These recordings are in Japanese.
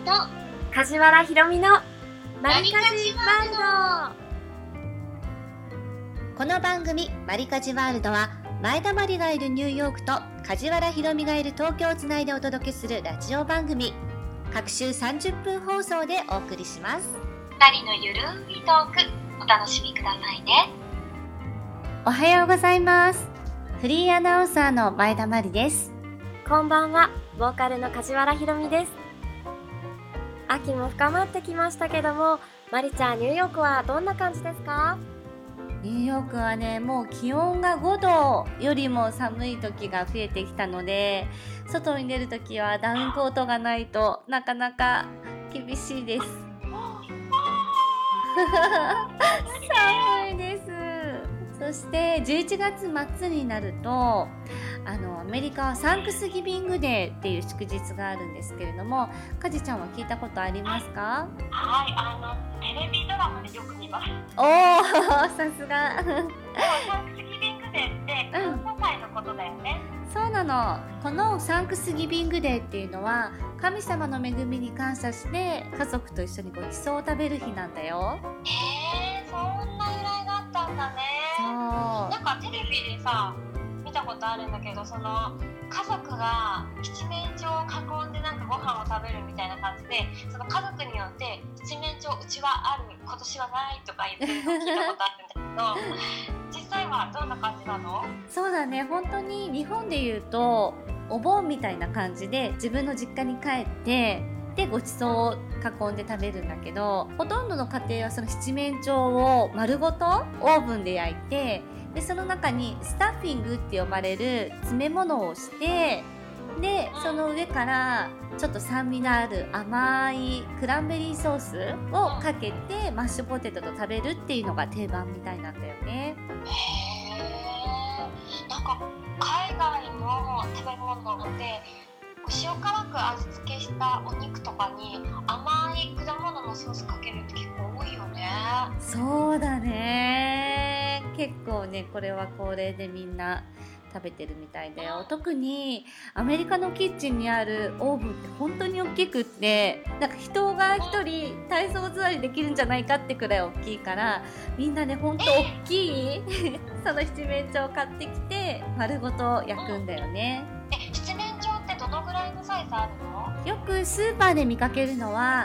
と梶原ひろみのマリカジワールド。 この番組マリカジワールドは前田まりがいるニューヨークと梶原ひろみがいる東京をつないでお届けするラジオ番組。各週30分放送でお送りします。 2人のゆるいトークお楽しみくださいね。 おはようございます。フリーアナウンサーの前田まりです。 こんばんは、ボーカルの梶原ひろみです。秋も深まってきましたけども、まりちゃん、ニューヨークはどんな感じですか？ ニューヨークはね、もう気温が5度よりも寒い時が増えてきたので、外に出る時はダウンコートがないとなかなか厳しいです。寒いです。そして11月末になるとアメリカはサンクスギビングデーっていう祝日があるんですけれども、かじちゃんは聞いたことありますか？ はい、テレビドラマでよく見ます。 おー、さすが。 サンクスギビングデーって感謝祭のことだよね。 そうなの。このサンクスギビングデーっていうのは神様の恵みに感謝して家族と一緒にごちそうを食べる日なんだよ。 そんな由来があったんだね。 そう。 なんかテレビでさ見たことあるんだけど、その家族が七面鳥を囲んでなんかご飯を食べるみたいな感じで、その家族によって七面鳥うちはある今年はないとか言ってるのを聞いたことあるんだけど実際はどんな感じなの？ そうだね、本当に日本でいうとお盆みたいな感じで自分の実家に帰ってでごちそうを囲んで食べるんだけど、ほとんどの家庭はその七面鳥を丸ごとオーブンで焼いて、でその中にスタッフィングって呼ばれる詰め物をして、でその上からちょっと酸味のある甘いクランベリーソースをかけてマッシュポテトと食べるっていうのが定番みたいなんだよね。 なんか海外の食べ物って塩辛く味付けしたお肉とかに甘い果物のソースかけるって結構多いよね。 そうだね、結構ねこれは恒例でみんな食べてるみたいだよ。特にアメリカのキッチンにあるオーブンって本当に大きくって、なんか人が一人体操座りできるんじゃないかってくらい大きいから、みんなね本当大きいその七面鳥を買ってきて丸ごと焼くんだよね。 七面鳥ってどのぐらいのサイズあるの？ よくスーパーで見かけるのは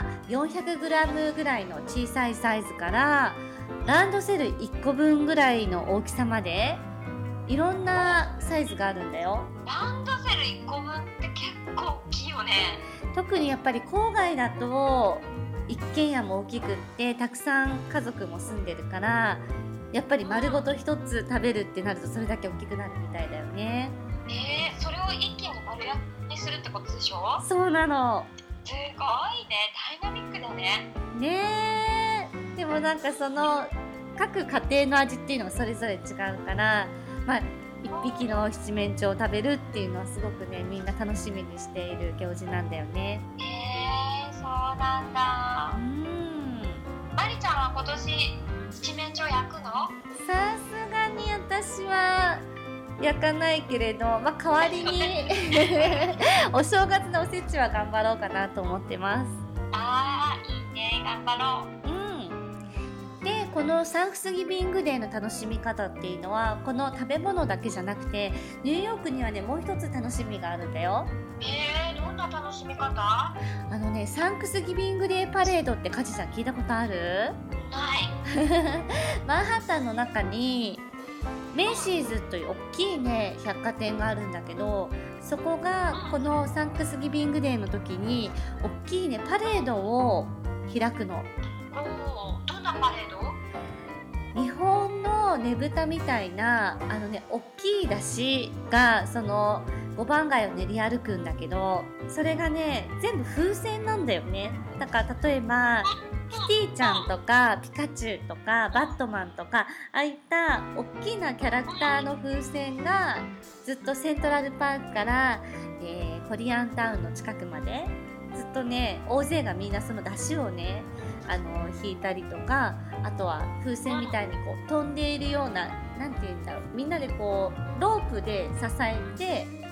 400g ぐらいの小さいサイズからランドセル1個分ぐらいの大きさまでいろんなサイズがあるんだよ。 ランドセル1個分って結構大きいよね。 特にやっぱり郊外だと一軒家も大きくってたくさん家族も住んでるから、やっぱり丸ごと一つ食べるってなるとそれだけ大きくなるみたいだよね。 それを一気に丸焼きにするってことでしょ？ そうなの。 すごいね、ダイナミックだね。 ねえ、でもなんかその各家庭の味っていうのがそれぞれ違うから、一匹の七面鳥を食べるっていうのはすごくねみんな楽しみにしている行事なんだよね。 そうなんだ。まりちゃんは今年七面鳥焼くの？ さすがに私は焼かないけれど、代わりにお正月のおせちは頑張ろうかなと思ってます。 いいね、頑張ろう。 でこのサンクスギビングデーの楽しみ方っていうのはこの食べ物だけじゃなくて、ニューヨークにはねもう一つ楽しみがあるんだよ。 どんな楽しみ方？ サンクスギビングデーパレードってカジさん聞いたことある？ ないマンハッタンの中にメイシーズという大きいね百貨店があるんだけど、そこがこのサンクスギビングデーの時に大きいねパレードを開くの。 どんなパレード？ 日本のねぶたみたいな大きい山車がその五番街を練り歩くんだけど、それがね全部風船なんだよね。だから例えばキティちゃんとかピカチュウとかバットマンとか、ああいった大きなキャラクターの風船がずっとセントラルパークから、コリアンタウンの近くまでずっとね大勢がみんなその出汁をね引いたりとか、あとは風船みたいにこう飛んでいるような、なんていうんだろう、みんなでこうロープで支えて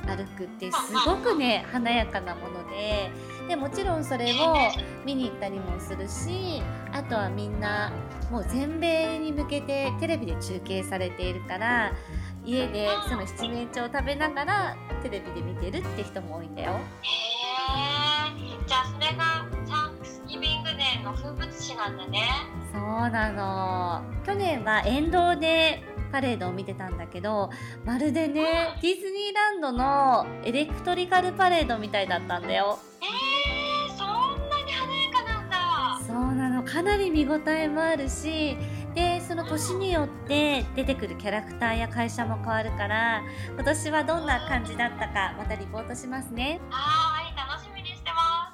歩くってすごくね華やかなもので、もちろんそれを見に行ったりもするし、あとはみんなもう全米に向けてテレビで中継されているから、家でその七面鳥を食べながらテレビで見てるって人も多いんだよ。 へえ、じゃあそれがサンクスギビングデーの風物詩なんだね。 そうなの。去年は沿道でパレードを見てたんだけど、まるでねディズニーランドのエレクトリカルパレードみたいだったんだよ。 そんなに華やかなんだ。 そうなの。かなり見応えもあるし、でその年によって出てくるキャラクターや会社も変わるから、今年はどんな感じだったかまたリポートしますね。 はい、楽しみにしてます。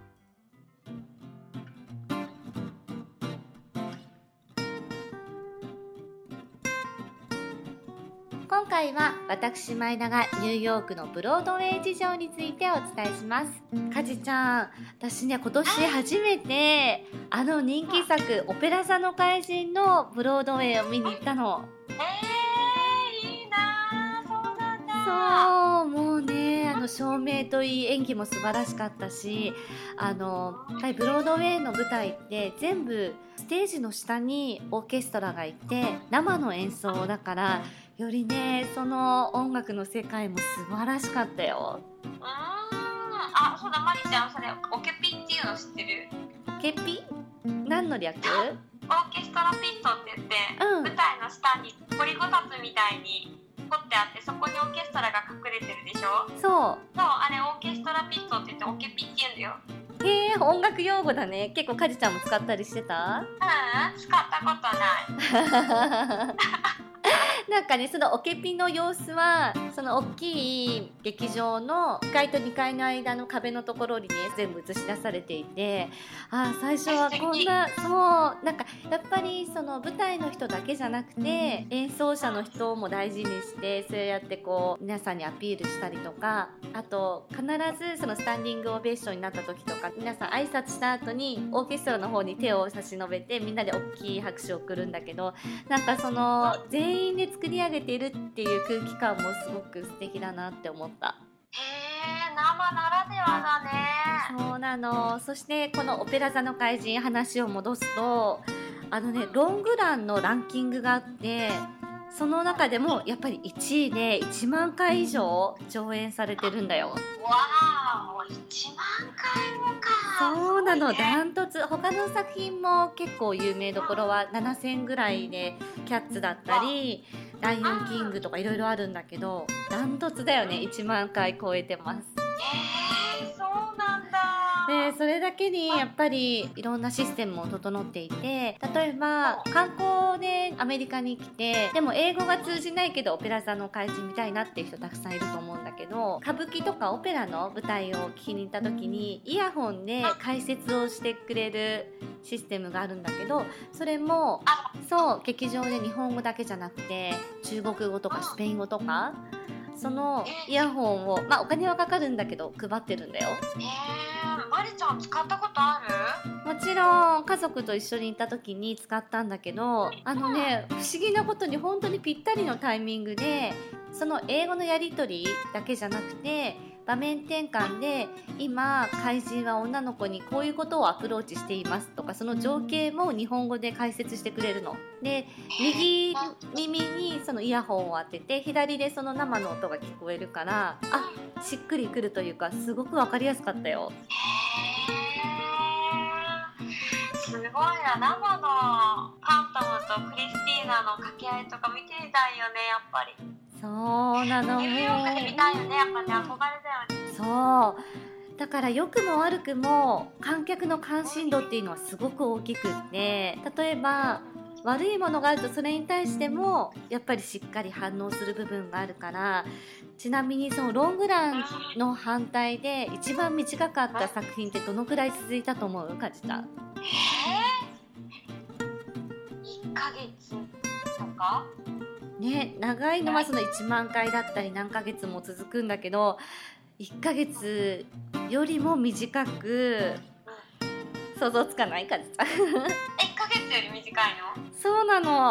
今回は私前田がニューヨークのブロードウェイ事情についてお伝えします。かじちゃん、私ね今年初めてあの人気作オペラ座の怪人のブロードウェイを見に行ったの。 いいな。そうなんだ。 そう、もうね照明といい演技も素晴らしかったし、やっぱりブロードウェイの舞台って全部ステージの下にオーケストラがいて生の演奏だから、よりねその音楽の世界も素晴らしかったよ。 あ、そうだ、マリちゃん、それオケピっていうの知ってる？ オケピ？何の略？ オーケストラピットって言って、舞台の下に掘りごたつみたいに掘ってあって、そこにオーケストラが隠れてるでしょ。 そう、 あれオーケストラピットって言ってオケピって言うんだよ。 へえ、音楽用語だね。結構かじちゃんも使ったりしてた？ 使ったことない。 なんかね、そのオケピの様子はその大きい劇場の1階と2階の間の壁のところにね全部映し出されていて、最初はこんな、そうなんかやっぱりその舞台の人だけじゃなくて演奏者の人も大事にして、そうやってこう皆さんにアピールしたりとか、あと必ずそのスタンディングオベーションになった時とか、皆さん挨拶した後にオーケストラの方に手を差し伸べてみんなで大きい拍手を送るんだけど、なんかその全員で作り上げているっていう空気感もすごく素敵だなって思った。 へえ、生ならではだね。 そうなの。そしてこのオペラ座の怪人、話を戻すとロングランのランキングがあって、その中でもやっぱり1位で1万回以上上演されてるんだよ。 わー、1万回もか。 そうなの、 ね、 ダントツ。他の作品も結構有名どころは7000ぐらいで、キャッツだったりライオンキングとかいろいろあるんだけど、ダントツだよね。1万回超えてます。 そうなんだ。 でそれだけにやっぱりいろんなシステムも整っていて、例えば観光でアメリカに来て、でも英語が通じないけどオペラ座の怪人見たいなっていう人たくさんいると思うんだけど、歌舞伎とかオペラの舞台を聞きに行った時にイヤホンで解説をしてくれるシステムがあるんだけど、それもそう劇場で日本語だけじゃなくて中国語とかスペイン語とか、そのイヤホンをお金はかかるんだけど配ってるんだよ。 マリちゃん使ったことある？ もちろん家族と一緒に行った時に使ったんだけど、不思議なことに本当にぴったりのタイミングで、その英語のやり取りだけじゃなくて場面転換で、今怪人は女の子にこういうことをアプローチしていますとか、その情景も日本語で解説してくれるので、右耳にそのイヤホンを当てて左でその生の音が聞こえるから、しっくりくるというか、すごく分かりやすかったよ。 すごいな。生のファントムとクリスティーナの掛け合いとか見てみたいよね、やっぱり。 そうなの。 ニューヨークで見たいよね、やっぱね、憧れだよね。 そうだから良くも悪くも観客の関心度っていうのはすごく大きくって、例えば悪いものがあるとそれに対してもやっぱりしっかり反応する部分があるから。ちなみにそのロングランの反対で一番短かった作品ってどのくらい続いたと思う？かじちゃん。 1ヶ月とかね、長いのはその1万回だったり何ヶ月も続くんだけど、1ヶ月よりも短く、想像つかない？かじちゃん。 1ヶ月より短いの？ そうなの。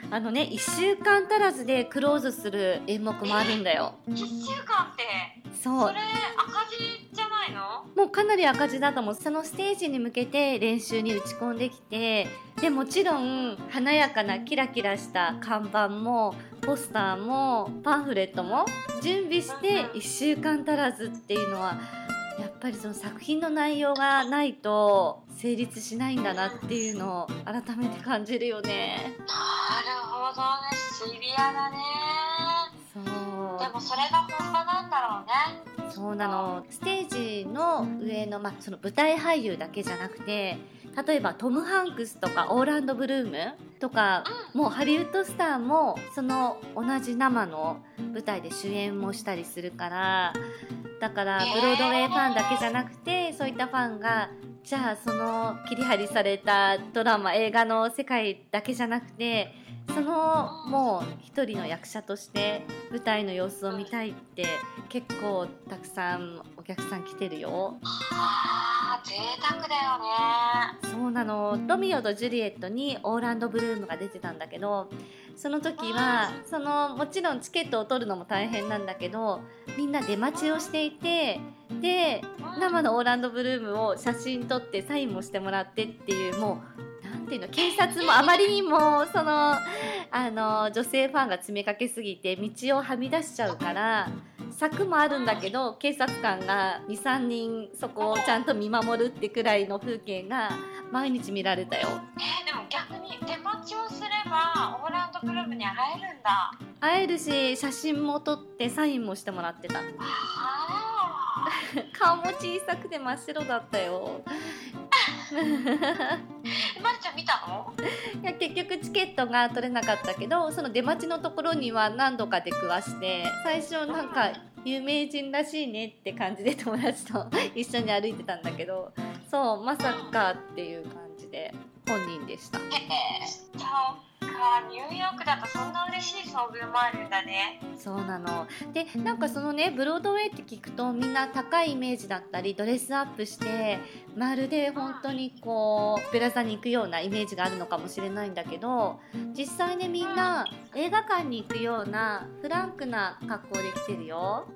1週間足らずでクローズする演目もあるんだよ。 1週間ってそうそれ赤字じゃないの？ もうかなり赤字だと思う。そのステージに向けて練習に打ち込んできて、でもちろん華やかなキラキラした看板もポスターもパンフレットも準備して1週間足らずっていうのは、やっぱりその作品の内容がないと成立しないんだなっていうのを改めて感じるよね。 なるほどね、シビアだね。 そうでもそれが本場なんだろうね。 そうなの。ステージの上の、その舞台俳優だけじゃなくて、例えばトム・ハンクスとかオーランド・ブルームとか、もうハリウッドスターもその同じ生の舞台で主演もしたりするから、だからブロードウェイファンだけじゃなくて、そういったファンがじゃあその切り張りされたドラマ映画の世界だけじゃなくて、そのもう一人の役者として舞台の様子を見たいって結構たくさんお客さん来てるよ。 あー、贅沢だよね。 そうなの。ロミオとジュリエットにオーランド・ブルームが出てたんだけど、その時はもちろんチケットを取るのも大変なんだけど、みんな出待ちをしていて、で生のオーランド・ブルームを写真撮ってサインもしてもらってっていう、もうなんていうの、警察もあまりにも女性ファンが詰めかけすぎて道をはみ出しちゃうから、柵もあるんだけど警察官が 2,3 人そこをちゃんと見守るってくらいの風景が毎日見られたよ。 でも逆に出待ちをすればオーランド・ブルームに会えるんだ。 会えるし、写真も撮ってサインもしてもらってた。 あ顔も小さくて真っ白だったよ。 ー、まるちゃん見たの？ いや結局チケットが取れなかったけど、その出待ちのところには何度か出くわして、最初なんか有名人らしいねって感じで友達と一緒に歩いてたんだけど、そうまさかっていう感じで本人でした。 そうか、ニューヨークだとそんな嬉しい遭遇もあるんだね。 そうなの。でなんかそのね、ブロードウェイって聞くとみんな高いイメージだったり、ドレスアップしてまるで本当にこうオペラ座に行くようなイメージがあるのかもしれないんだけど、実際ねみんな映画館に行くようなフランクな格好で来てるよ。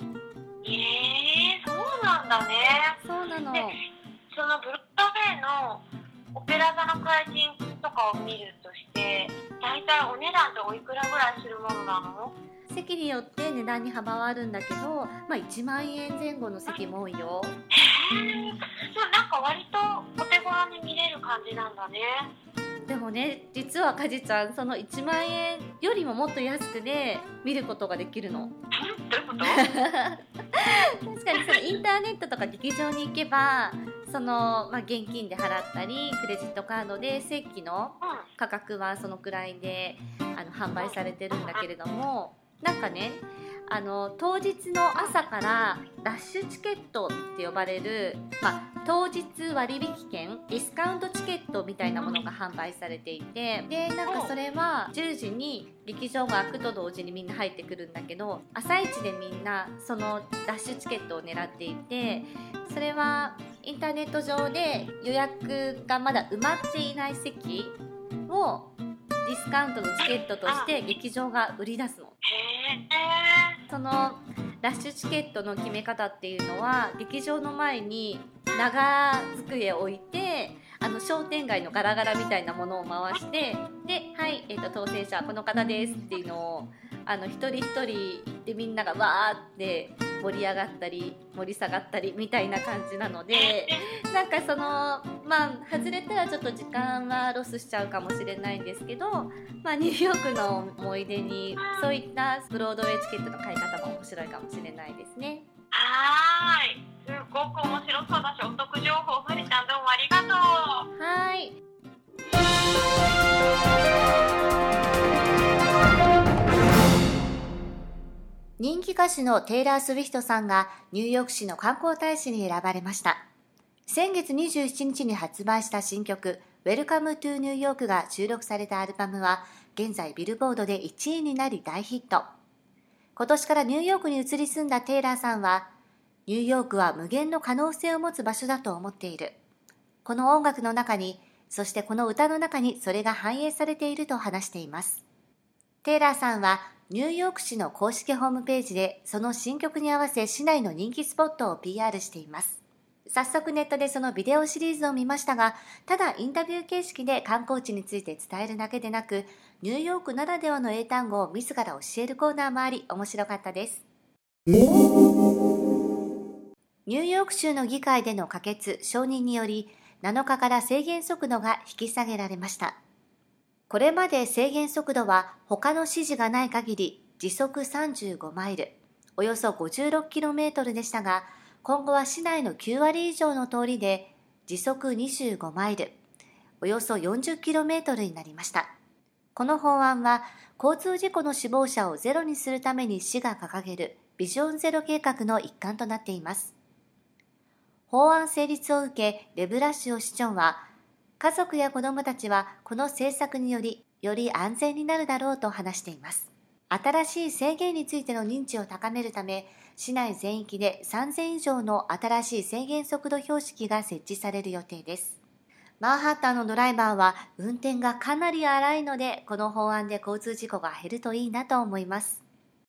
そうなんだね。 そうなの。 でそのブロードウェイのオペラ座の怪人とかを見るとして、大体お値段っておいくらぐらいするものなの？ 席によって値段に幅はあるんだけど、1万円前後の席も多いよ。 でもなんか割とお手頃に見れる感じなんだね。 でもね、実はかじちゃん、その1万円よりももっと安くで見ることができるの。 どういうこと？ 確かにそのインターネットとか劇場に行けば、現金で払ったりクレジットカードで正規の価格はそのくらいで販売されてるんだけれども、なんかね、当日の朝からラッシュチケットって呼ばれる、当日割引券、ディスカウントチケットみたいなものが販売されていて、でなんかそれは10時に劇場が開くと同時にみんな入ってくるんだけど、朝一でみんなそのラッシュチケットを狙っていて、それはインターネット上で予約がまだ埋まっていない席をディスカウントのチケットとして劇場が売り出すの。そのラッシュチケットの決め方っていうのは、劇場の前に長机を置いて、商店街のガラガラみたいなものを回して、で、はい、当選者はこの方ですっていうのを一人一人でみんながわーって盛り上がったり盛り下がったりみたいな感じなので、なんか外れたらちょっと時間はロスしちゃうかもしれないんですけど、ニューヨークの思い出にそういったブロードウェイチケットの買い方も面白いかもしれないですね。 はーい、すごく面白そうだし、お得情報、まりちゃんどうもありがとう。 はい。人気歌手のテイラー・スウィフトさんがニューヨーク市の観光大使に選ばれました。先月27日に発売した新曲 Welcome to New York が収録されたアルバムは現在ビルボードで1位になり大ヒット。今年からニューヨークに移り住んだテイラーさんは、ニューヨークは無限の可能性を持つ場所だと思っている。この音楽の中に、そしてこの歌の中にそれが反映されていると話しています。 テイラーさんはニューヨーク市の公式ホームページでその新曲に合わせ市内の人気スポットを PR しています。早速ネットでそのビデオシリーズを見ましたが、ただインタビュー形式で観光地について伝えるだけでなく、ニューヨークならではの英単語を自ら教えるコーナーもあり、面白かったです。ニューヨーク州の議会での可決・承認により、7日から制限速度が引き下げられました。これまで制限速度は他の指示がない限り時速35マイル、およそ 56km でしたが、今後は市内の9割以上の通りで時速25マイル、およそ 40km になりました。この法案は交通事故の死亡者をゼロにするために市が掲げるビジョンゼロ計画の一環となっています。法案成立を受け、レブラシオ市長は、家族や子どもたちはこの政策により安全になるだろうと話しています。新しい制限についての認知を高めるため、市内全域で3000以上の新しい制限速度標識が設置される予定です。マンハッタンのドライバーは運転がかなり荒いので、この法案で交通事故が減るといいなと思います。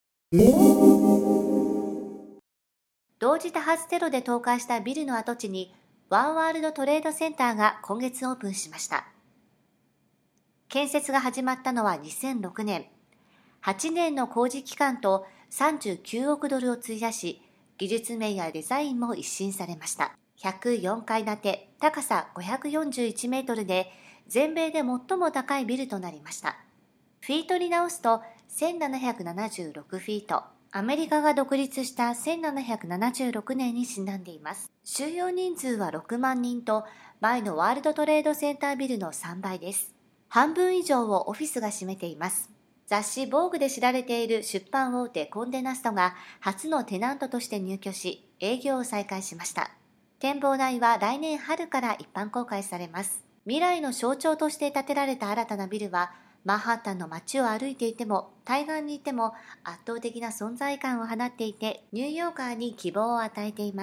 同時多発テロで倒壊したビルの跡地にワンワールドトレードセンターが今月オープンしました。建設が始まったのは2006年。8年の工事期間と39億ドルを費やし、技術面やデザインも一新されました。104階建て、高さ541メートルで、全米で最も高いビルとなりました。フィートに直すと1776フィート。アメリカが独立した1776年にちなんでいます。収容人数は6万人と、前のワールドトレードセンタービルの3倍です。半分以上をオフィスが占めています。雑誌ボーグで知られている出版大手コンデナストが初のテナントとして入居し、営業を再開しました。展望台は来年春から一般公開されます。未来の象徴として建てられた新たなビルは、マンハッタンの街を歩いていても、対岸にいても圧倒的な存在感を放っていて、ニューヨーカーに希望を与えています。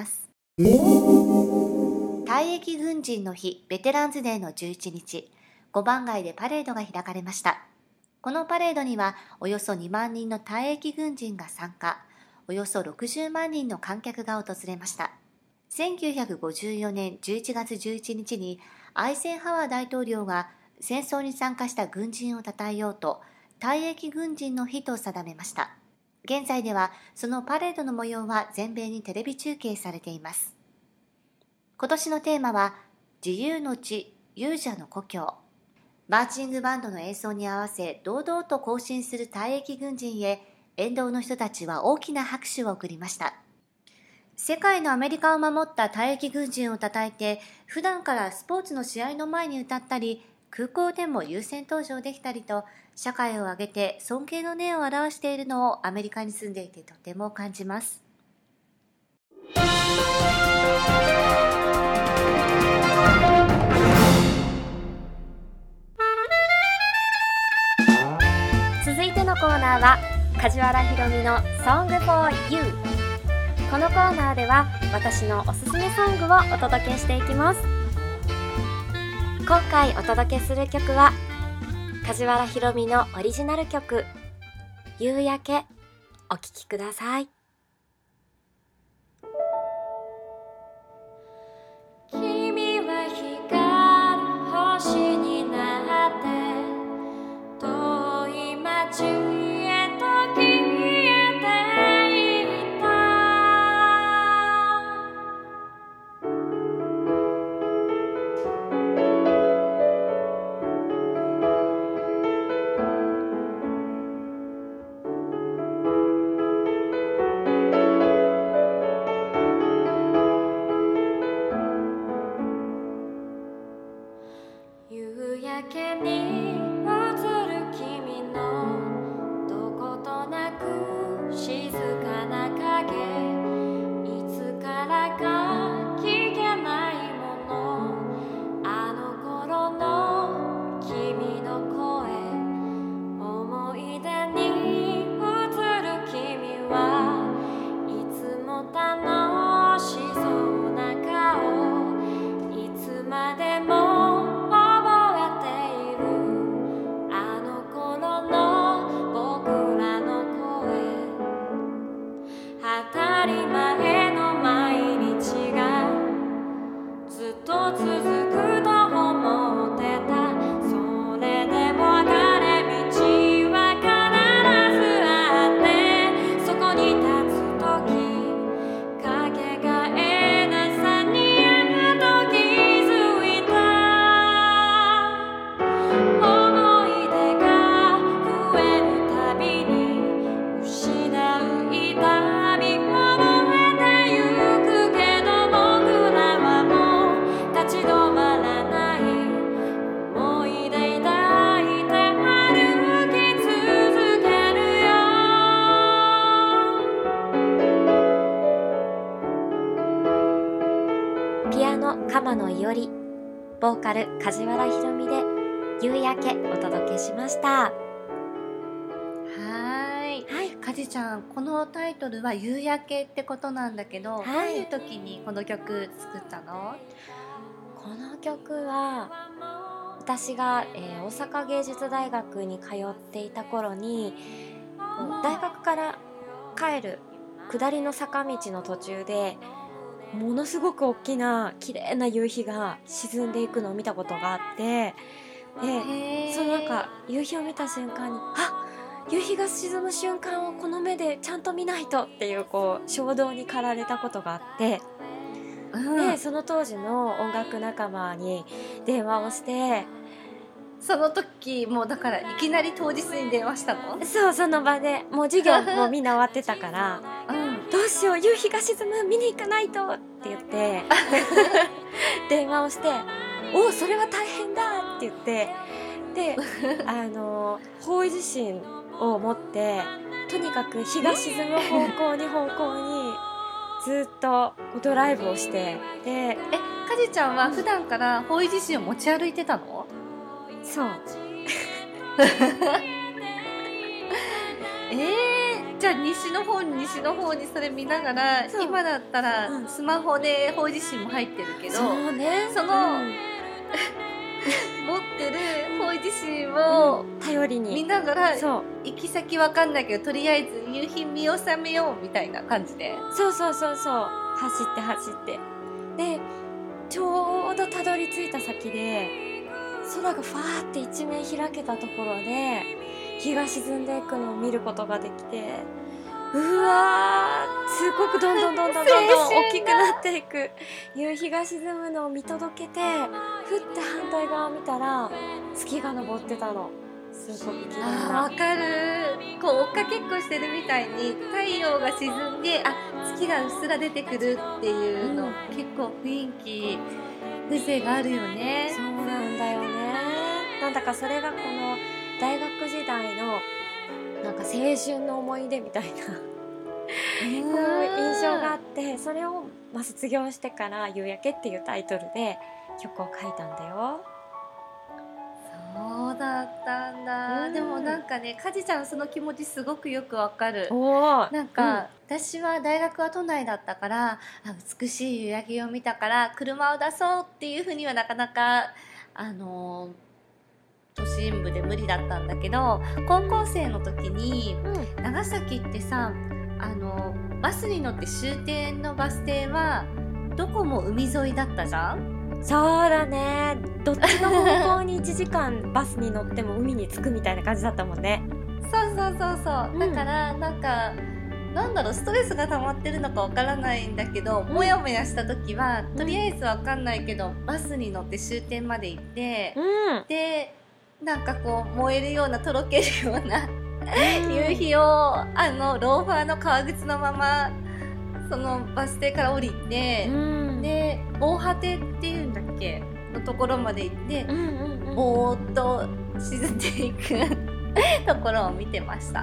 退役軍人の日、ベテランズデーの11日、5番街でパレードが開かれました。このパレードにはおよそ2万人の退役軍人が参加、およそ60万人の観客が訪れました。1954年11月11日にアイゼンハワー大統領が戦争に参加した軍人を称えようと退役軍人の日と定めました。現在ではそのパレードの模様は全米にテレビ中継されています。今年のテーマは自由の地、勇者の故郷。マーチングバンドの演奏に合わせ堂々と行進する退役軍人へ沿道の人たちは大きな拍手を送りました。世界のアメリカを守った退役軍人を称えて、普段からスポーツの試合の前に歌ったり、空港でも優先登場できたりと、社会を挙げて尊敬の念を表しているのをアメリカに住んでいてとても感じます。 続いてのコーナーは梶原ひろみの Song for You。 このコーナーでは私のおすすめソングをお届けしていきます。今回お届けする曲は梶原ひろみのオリジナル曲夕焼け、お聴きください。君は光る星になって遠い街へと消えていった。 ピアノ鎌野いおり、ボーカル梶原ひろみで夕焼けお届けしました。 はーい。 はい、 かじちゃん、このタイトルは夕焼けってことなんだけど、 はいどういう時にこの曲作ったの？ この曲は私が、大阪芸術大学に通っていた頃に、大学から帰る下りの坂道の途中でものすごく大きな綺麗な夕日が沈んでいくのを見たことがあって、でそのなんか夕日を見た瞬間に、夕日が沈む瞬間をこの目でちゃんと見ないとっていうこう衝動に駆られたことがあって、でその当時の音楽仲間に電話をして、 その時もうだからいきなり当日に電話したの？ そう、その場でもう授業もみんな終わってたからどうしよう、夕日が沈む、見に行かないとって言って電話をして、お、それは大変だって言って、で方位自信を持ってとにかく日が沈む方向にずっとドライブをして、でかじちゃんは普段から方位自身を持ち歩いてたの？ そうじゃあ西の方にそれ見ながら、今だったらスマホで方位自身も入ってるけど、 そうね、 その、持ってる方位自身を頼りに見ながら、 そう行き先わかんないけどとりあえず夕日見納めようみたいな感じで、 そう走ってでちょうどたどり着いた先で空がファーって一面開けたところで日が沈んでいくのを見ることができて、うわー、すごくどんどん大きくなっていく夕日が沈むのを見届けて、ふって反対側見たら月が昇ってたの。すごく綺麗な。 わかる。こう追っかけっこしてるみたいに太陽が沈んで月がうっすら出てくるっていうの、結構雰囲気風情があるよね。 そうなんだよね。なんだかそれがこの大学時代のなんか青春の思い出みたいな印象があって、それを卒業してから夕焼けっていうタイトルで曲を書いたんだよ。 そうだったんだ。でもなんかね、かじちゃんその気持ちすごくよくわかる。なんか、私は大学は都内だったから、美しい夕焼けを見たから車を出そうっていうふうにはなかなか都心部で無理だったんだけど、高校生の時に、長崎ってさ、バスに乗って終点のバス停はどこも海沿いだったじゃん。 そうだね、どっちの方向に1時間バスに乗っても海に着くみたいな感じだったもんね。 そうだからなんかなんだろう、ストレスが溜まってるのかわからないんだけど、モヤモヤした時はとりあえずわかんないけどバスに乗って終点まで行って、でなんかこう燃えるようなとろけるような夕日をローファーの革靴のままそのバス停から降りて、で防波堤っていうんだっけのところまで行って、ぼーっと沈んでいくところを見てました。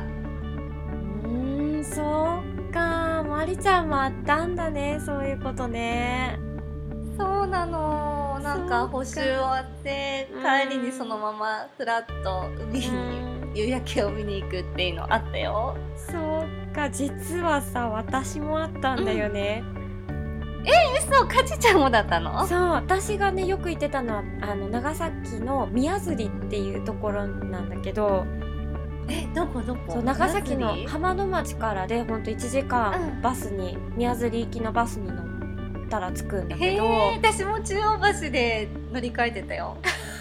そうか、まりちゃんもあったんだね、そういうことね。 そうなの。なんか補習終わって帰りにそのままふらっと海に夕焼けを見に行くっていうのあったよ。 そうか、実はさ、私もあったんだよね。 嘘、かじちゃんもだったの？ そう、私がねよく行ってたのは長崎の宮釣っていうところなんだけど、 どこ？ そう長崎の浜野町からでほんと1時間バスに、宮釣行きのバスに乗ったら着くんだけど、 私も中央橋で乗り換えてたよ。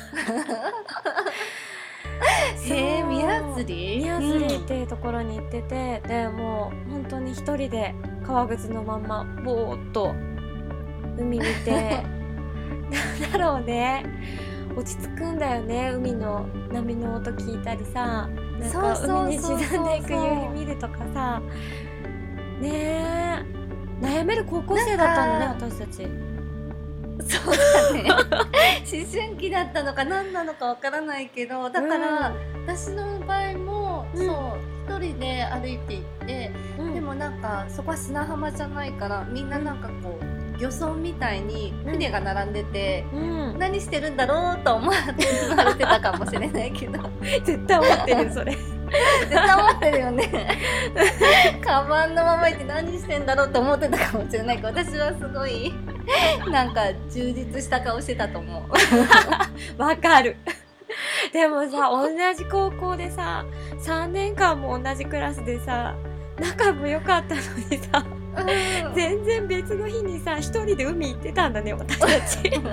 宮釣っていうところに行ってて、でもう本当に一人で革靴のまんまぼーっと海見てなんだろうね、落ち着くんだよね。海の波の音聞いたりさ、なんか海に沈んでいく夕日見るとかさ、ねえ、悩める高校生だったのね、私たち。 そうだね。思春期だったのか何なのかわからないけど、だから、私の場合も、そう一人で歩いて行って、でもなんかそこは砂浜じゃないから、みんななんかこう漁村みたいに船が並んでて、 うん、 何してるんだろうと思われてたかもしれないけど絶対思ってるそれ絶対思ってるよねカバンのままいて何してんだろうと思ってたかもしれないけど、私はすごいなんか充実した顔してたと思うわかるでもさ、同じ高校でさ3年間も同じクラスでさ仲も良かったのにさ、全然別の日にさ一人で海行ってたんだね、私たちそう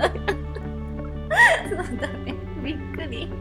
だね、びっくり。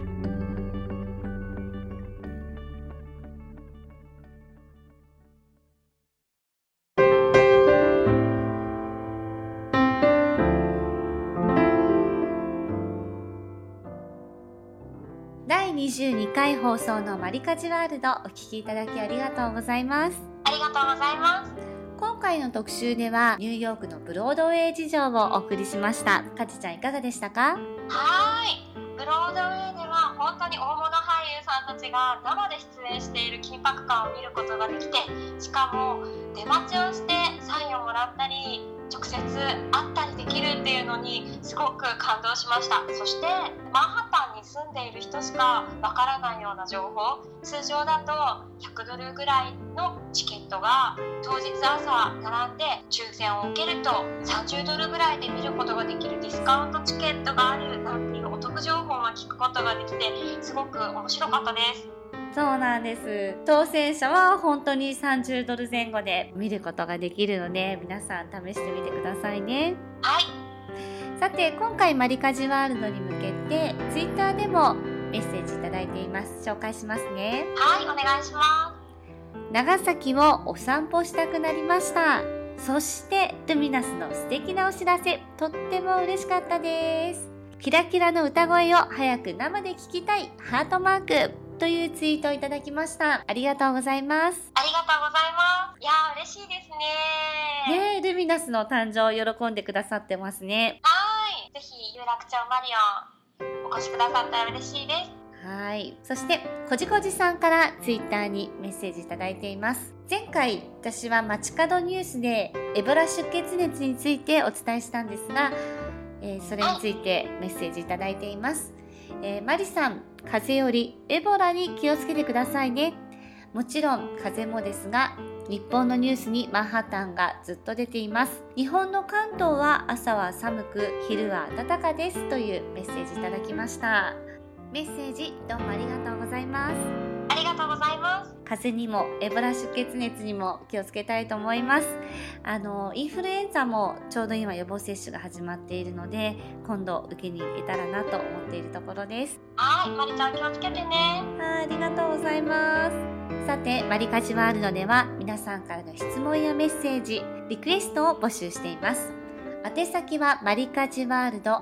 第22回放送のマリカジワールド、お聞きいただきありがとうございます。 ありがとうございます。 今回の特集ではニューヨークのブロードウェイ事情をお送りしました。かちちゃんいかがでしたか？ はーい。ブロードウェイでは本当に大物俳優さんたちが生で出演している緊迫感を見ることができて、しかも出待ちをしてサインをもらったり直接会ったりできるっていうのにすごく感動しました。そしてマンハッタンに住んでいる人しかわからないような情報、通常だと100ドルぐらいのチケットが当日朝並んで抽選を受けると30ドルぐらいで見ることができるディスカウントチケットがあるなんていうお得情報も聞くことができて、すごく面白かったです。 そうなんです。当選者は本当に30ドル前後で見ることができるので、皆さん試してみてくださいね。 はい。 さて、今回マリカジワールドに向けてツイッターでもメッセージいただいています。紹介しますね。 はい、お願いします。 長崎をお散歩したくなりました。そしてルミナスの素敵なお知らせ、とっても嬉しかったです。キラキラの歌声を早く生で聞きたい、ハートマークというツイートをいただきました。ありがとうございます。 ありがとうございます。いやー、嬉しいですね。 ねえ、ルミナスの誕生を喜んでくださってますね。 はい。ぜひ有楽町マリオンお越しくださったら嬉しいです。 はい。そして、こじこじさんからツイッターにメッセージいただいています。前回、私は街角ニュースでエボラ出血熱についてお伝えしたんですが、それについてメッセージいただいています。マリさん、風邪よりエボラに気をつけてくださいね。もちろん風邪もですが、日本のニュースにマンハッタンがずっと出ています。日本の関東は朝は寒く、昼は暖かですというメッセージいただきました。メッセージどうもありがとうございます。 ありがとうございます。 風邪にもエボラ出血熱にも気をつけたいと思います。インフルエンザもちょうど今予防接種が始まっているので、今度受けに行けたらなと思っているところです。 はい、マリちゃん気をつけてね。 ありがとうございます。さて、マリカジワールドでは皆さんからの質問やメッセージ、リクエストを募集しています。宛先はマリカジワールド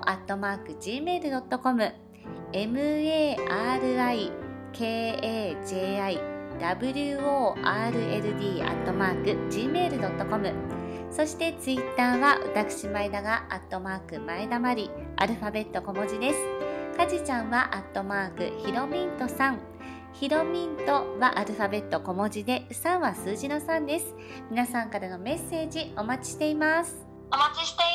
@gmail.com、marikajiworld@gmail.com、 そしてツイッターは私前田が前田まり、アルファベット小文字です。かじちゃんはひろみんとさん、ひろみんとはアルファベット小文字で、3は数字の3です。皆さんからのメッセージお待ちしています。 お待ちしてい